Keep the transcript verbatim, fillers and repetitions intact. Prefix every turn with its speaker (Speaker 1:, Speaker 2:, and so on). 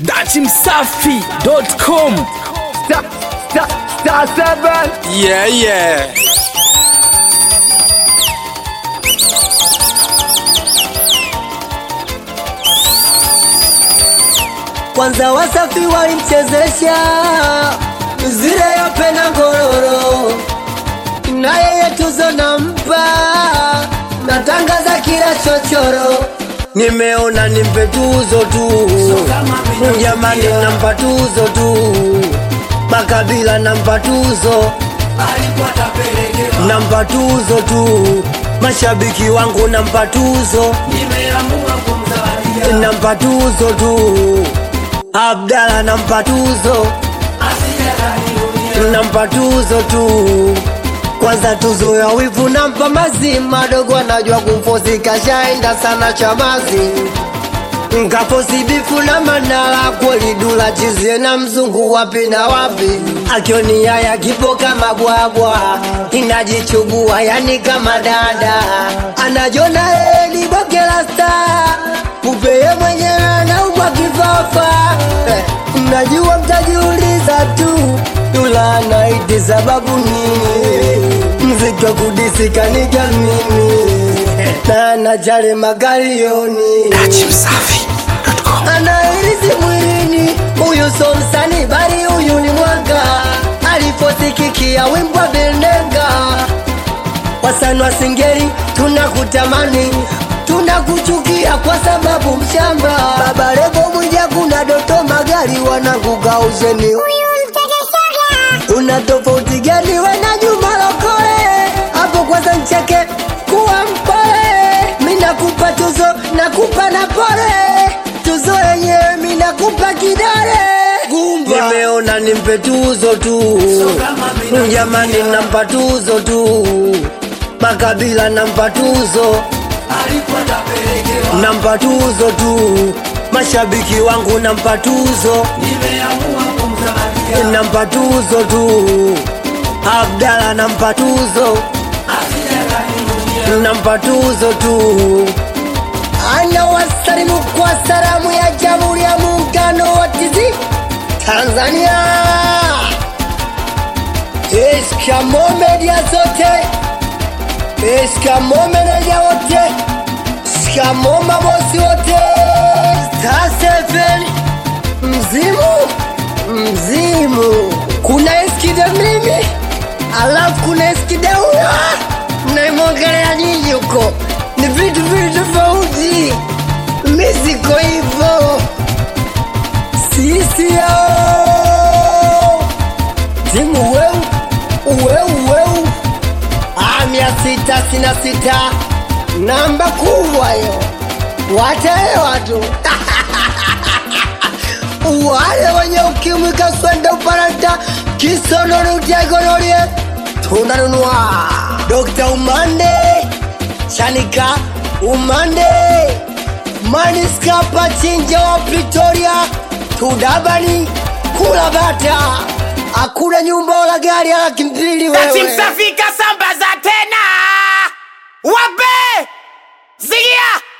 Speaker 1: dati msafi dot com.
Speaker 2: Star, star, star seven.
Speaker 1: Yeah, yeah.
Speaker 3: Kwanza Wasafi walimchezesha zile ya pena ngororo, na yeye tuzo nampa, natangaza kila chochoro. Nimeona nimpe tuzo tu, jamani nampa tuzo tu, Makabila nampa tuzo, nampa tuzo tu, mashabiki wangu nampa tuzo, nampa tuzo tu, Abdalla nampa tuzo, nampa tuzo tu. Kwanza tuzo ya wivu nampa mazima, dogo anajua kumfosi kashaenda sana chamazi. Nkafosi bifu na Manara, kweli Dula chizie na mzungu wapi na wapi. Akioni haya kipo kama bwabwa, inajichubua yani kama dada. Anajona eli boke la star, upeye mwenyewe anaumwa kifafa. eh, Najua mtajiuliza tu, Dula anaiti sababu nini? Mziki wa kudisika ni jamini, na najale magalioni.
Speaker 1: dati msafi dot com.
Speaker 3: Anairizi mwilini, huyu so msanii bali huyu ni mwanga. Aliposikikia wimbo wa Benenga, wasanii wa Singeli tunakutamani, tunakuchukia kwa sababu mshamba. Baba Levo Mwija kuna Doto Magari, wananguka uzeni. Una tofauti gani we na Juma Lokole? Hapo kwanza ncheke kuwa mpole. Mina kupa tuzo, nakupa na pole. Tuzo yenyewe mina kupa kidare Gumba. Nimeona nimpe tuzo tu, jamani nampa tuzo tu, Makabila nampa tuzo, nampa tuzo tu, mashabiki wangu nampa tuzo, nampa tuzo tu, Abdalla nampa tuzo, nampa tuzo tu. Ana wasalimu kwa salamu ya Jamhuri ya Muungano wa Tizi Tanzania. Eskamo media zote, eskamo media wote, eskamo mabosi wote. Star seven mzimu, mzimu. Kuna eskide mimi, alafu kuna eskide huyo. Mnaimwangalia nyinyi huko, ni vitu vitu tofauti. Miziko hivyo sisi yao timu weu weu weu amia sita sina sita namba kubwa yo watae watu wale wenye ukimwi kaswenda uparanta kisonono utiagonorie tunanunua. Dokta Umande Chanika Umande Maniska Pachinja wa Pretoria Tudabani kula bata, hakuna nyumba wala gari ala kimpili wewe.
Speaker 1: Dati msafi kasambaza tena. Wape Zigia